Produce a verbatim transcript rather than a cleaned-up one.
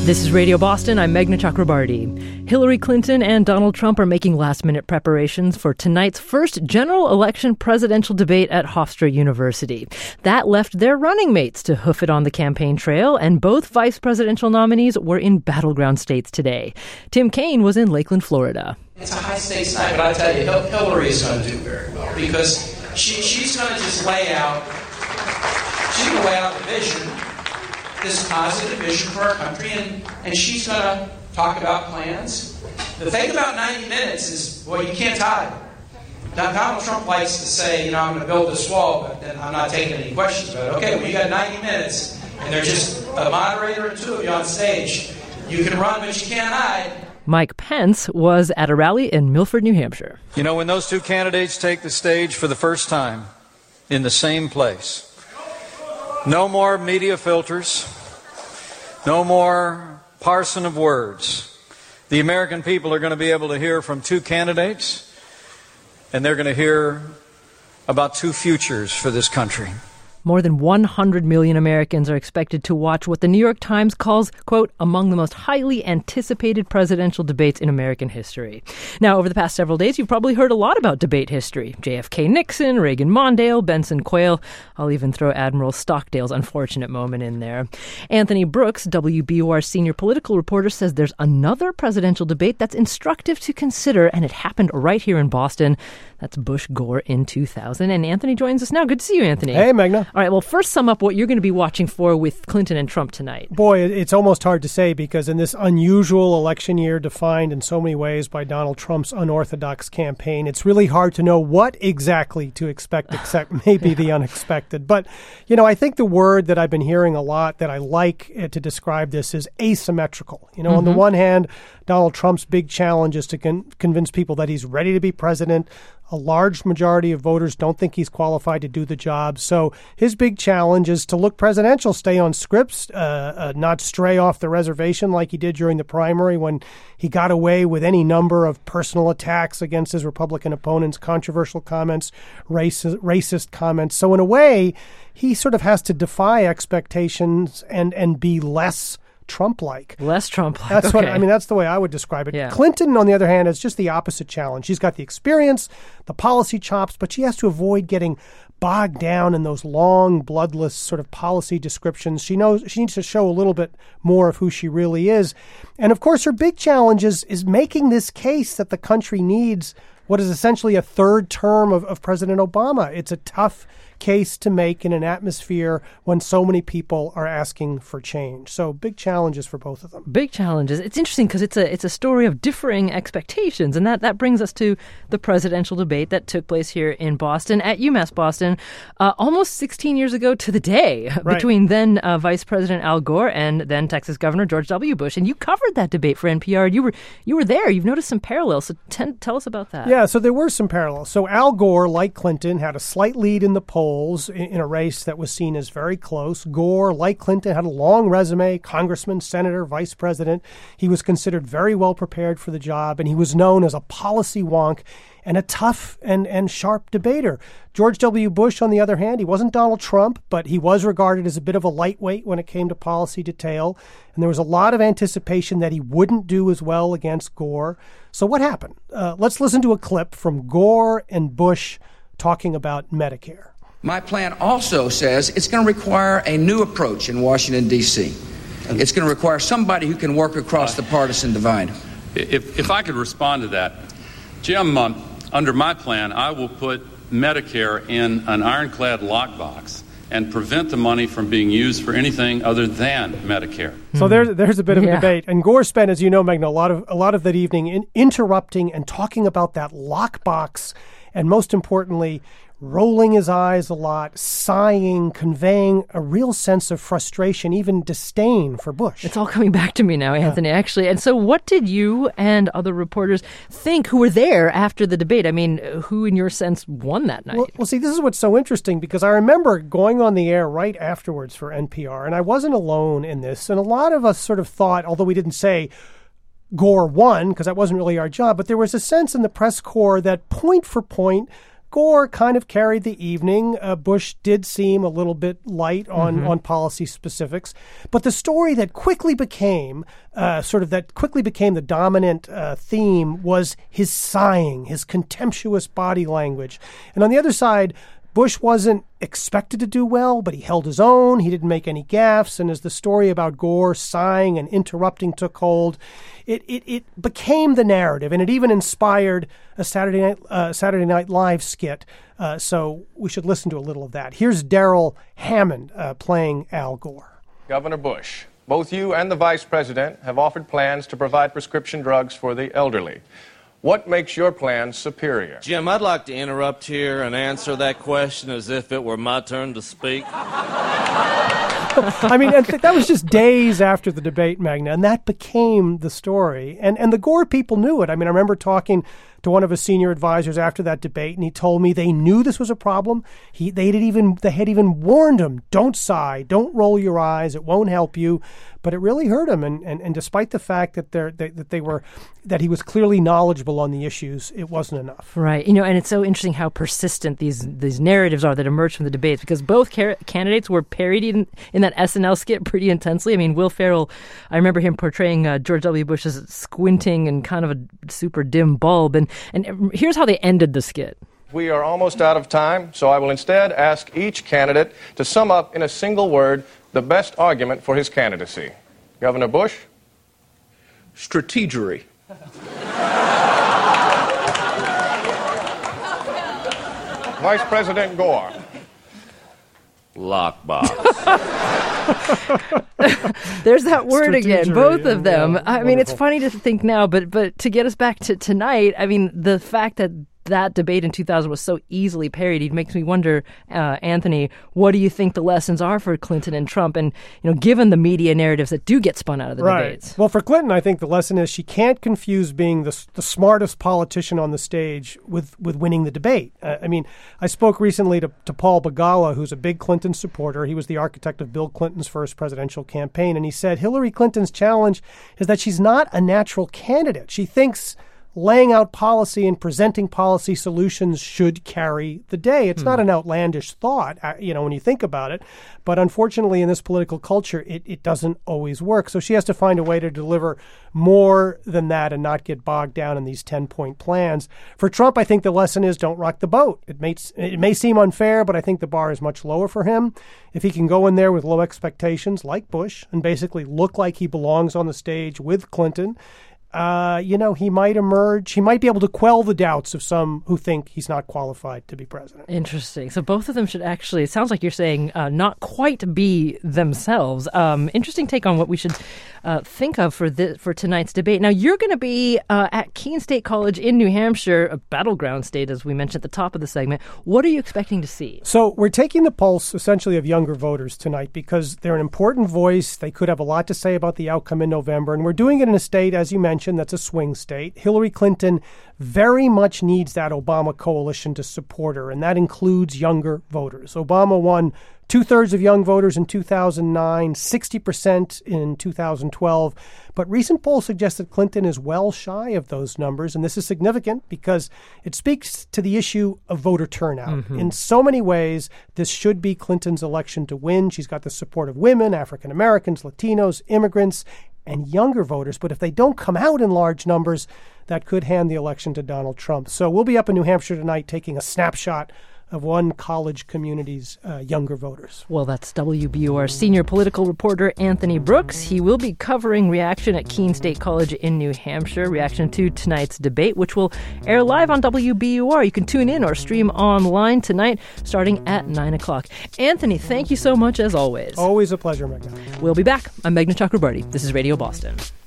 This is Radio Boston. I'm Meghna Chakrabarti. Hillary Clinton and Donald Trump are making last-minute preparations for tonight's first general election presidential debate at Hofstra University. That left their running mates to hoof it on the campaign trail, and both vice presidential nominees were in battleground states today. Tim Kaine was in Lakeland, Florida. It's a high-stakes night, but I tell you, Hillary is going to do very well because she, she's going to just lay out, she's going to lay out the vision, this positive vision for our country, and, and she's going to talk about plans. The thing about ninety minutes is, well, you can't hide. Now, Donald Trump likes to say, you know, I'm going to build this wall, but then I'm not taking any questions about it. Okay, well, you got ninety minutes, and there's just a moderator and two of you on stage. You can run, but you can't hide. Mike Pence was at a rally in Milford, New Hampshire. You know, when those two candidates take the stage for the first time in the same place, no more media filters, no more parsing of words. The American people are going to be able to hear from two candidates, and they're going to hear about two futures for this country. More than one hundred million Americans are expected to watch what the New York Times calls, quote, among the most highly anticipated presidential debates in American history. Now, over the past several days, you've probably heard a lot about debate history. J F K Nixon, Reagan Mondale, Benson Quayle. I'll even throw Admiral Stockdale's unfortunate moment in there. Anthony Brooks, W B U R senior political reporter, says there's another presidential debate that's instructive to consider, and it happened right here in Boston. That's Bush-Gore in two thousand. And Anthony joins us now. Good to see you, Anthony. Hey, Meghna. All right, well, first sum up what you're going to be watching for with Clinton and Trump tonight. Boy, it's almost hard to say because in this unusual election year defined in so many ways by Donald Trump's unorthodox campaign, it's really hard to know what exactly to expect except maybe the unexpected. But, you know, I think the word that I've been hearing a lot that I like uh, to describe this is asymmetrical. You know, mm-hmm. on the one hand, Donald Trump's big challenge is to con- convince people that he's ready to be president. A large majority of voters don't think he's qualified to do the job. So his big challenge is to look presidential, stay on scripts, uh, uh, not stray off the reservation like he did during the primary when he got away with any number of personal attacks against his Republican opponents, controversial comments, racist, racist comments. So in a way, he sort of has to defy expectations and, and be less Trump-like. Less Trump-like. That's okay. what I mean. That's the way I would describe it. Yeah. Clinton, on the other hand, is just the opposite challenge. She's got the experience, the policy chops, but she has to avoid getting bogged down in those long, bloodless sort of policy descriptions. She knows she needs to show a little bit more of who she really is. And of course, her big challenge is, is making this case that the country needs what is essentially a third term of, of President Obama. It's a tough case to make in an atmosphere when so many people are asking for change. So big challenges for both of them. Big challenges. It's interesting because it's a it's a story of differing expectations, and that, that brings us to the presidential debate that took place here in Boston at UMass Boston uh, almost sixteen years ago to the day right. between then uh, Vice President Al Gore and then Texas Governor George W. Bush. And you covered that debate for N P R. You were you were there. You've noticed some parallels. So ten, tell us about that. Yeah, so there were some parallels. So Al Gore, like Clinton, had a slight lead in the polls in a race that was seen as very close. Gore, like Clinton, had a long resume, congressman, senator, vice president. He was considered very well prepared for the job, and he was known as a policy wonk and a tough and, and sharp debater. George W. Bush, on the other hand, he wasn't Donald Trump, but he was regarded as a bit of a lightweight when it came to policy detail. And there was a lot of anticipation that he wouldn't do as well against Gore. So what happened? Uh, let's listen to a clip from Gore and Bush talking about Medicare. My plan also says it's going to require a new approach in Washington, D C It's going to require somebody who can work across the partisan divide. If, if I could respond to that, Jim, um, under my plan, I will put Medicare in an ironclad lockbox and prevent the money from being used for anything other than Medicare. So there's there's a bit of a yeah. debate, and Gore spent, as you know, Meghna, a lot of a lot of that evening in interrupting and talking about that lockbox, and most importantly, rolling his eyes a lot, sighing, conveying a real sense of frustration, even disdain for Bush. It's all coming back to me now, Anthony, yeah. actually. And so what did you and other reporters think who were there after the debate? I mean, who, in your sense, won that night? Well, well, see, this is what's so interesting, because I remember going on the air right afterwards for N P R, and I wasn't alone in this. And a lot of us sort of thought, although we didn't say Gore won, because that wasn't really our job, but there was a sense in the press corps that point for point, Gore kind of carried the evening. Uh, Bush did seem a little bit light on, mm-hmm. on policy specifics. But the story that quickly became uh, sort of that quickly became the dominant uh, theme was his sighing, his contemptuous body language. And on the other side, Bush wasn't expected to do well, but he held his own. He didn't make any gaffes. And as the story about Gore sighing and interrupting took hold, it it, it became the narrative, and it even inspired a Saturday Night uh, Saturday Night Live skit. Uh, so we should listen to a little of that. Here's Darrell Hammond uh, playing Al Gore. Governor Bush, both you and the vice president have offered plans to provide prescription drugs for the elderly. What makes your plan superior? Jim, I'd like to interrupt here and answer that question as if it were my turn to speak. I mean, that was just days after the debate, Magna, and that became the story. And and the Gore people knew it. I mean, I remember talking to one of his senior advisors after that debate, and he told me they knew this was a problem. He they had even they had even warned him, don't sigh, don't roll your eyes, it won't help you. But it really hurt him, and, and, and despite the fact that they're, they that they were that he was clearly knowledgeable on the issues, it wasn't enough. Right, you know, and it's so interesting how persistent these these narratives are that emerge from the debates, because both car- candidates were parodied in, in that S N L skit pretty intensely. I mean, Will Ferrell, I remember him portraying uh, George W. Bush as squinting and kind of a super dim bulb, and and here's how they ended the skit. We are almost out of time, so I will instead ask each candidate to sum up in a single word the best argument for his candidacy. Governor Bush? Strategery. Vice President Gore? Lockbox. There's that word again, both of them. Yeah, I mean, it's funny to think now, but but to get us back to tonight, I mean, the fact that that debate in two thousand was so easily parodied makes me wonder, uh, Anthony, what do you think the lessons are for Clinton and Trump? And, you know, given the media narratives that do get spun out of the right. debates. Well, for Clinton, I think the lesson is she can't confuse being the, the smartest politician on the stage with, with winning the debate. Uh, I mean, I spoke recently to, to Paul Begala, who's a big Clinton supporter. He was the architect of Bill Clinton's first presidential campaign. And he said Hillary Clinton's challenge is that she's not a natural candidate. She thinks laying out policy and presenting policy solutions should carry the day. It's hmm. not an outlandish thought, you know, when you think about it. But unfortunately, in this political culture, it, it doesn't always work. So she has to find a way to deliver more than that and not get bogged down in these ten-point plans. For Trump, I think the lesson is don't rock the boat. It may, it may seem unfair, but I think the bar is much lower for him. If he can go in there with low expectations, like Bush, and basically look like he belongs on the stage with Clinton, Uh, you know, he might emerge. He might be able to quell the doubts of some who think he's not qualified to be president. Interesting. So both of them should actually, it sounds like you're saying, uh, not quite be themselves. Um, interesting take on what we should uh, think of for this, for tonight's debate. Now, you're going to be uh, at Keene State College in New Hampshire, a battleground state, as we mentioned at the top of the segment. What are you expecting to see? So we're taking the pulse, essentially, of younger voters tonight because they're an important voice. They could have a lot to say about the outcome in November. And we're doing it in a state, as you mentioned, that's a swing state. Hillary Clinton very much needs that Obama coalition to support her, and that includes younger voters. Obama won two-thirds of young voters in two thousand nine, sixty percent in two thousand twelve. But recent polls suggest that Clinton is well shy of those numbers, and this is significant because it speaks to the issue of voter turnout. Mm-hmm. In so many ways, this should be Clinton's election to win. She's got the support of women, African Americans, Latinos, immigrants, and younger voters. But if they don't come out in large numbers, that could hand the election to Donald Trump. So we'll be up in New Hampshire tonight taking a snapshot of one college community's uh, younger voters. Well, that's W B U R senior political reporter Anthony Brooks. He will be covering Reaction at Keene State College in New Hampshire, reaction to tonight's debate, which will air live on W B U R. You can tune in or stream online tonight starting at nine o'clock. Anthony, thank you so much as always. Always a pleasure, Megna. We'll be back. I'm Megna Chakrabarti. This is Radio Boston.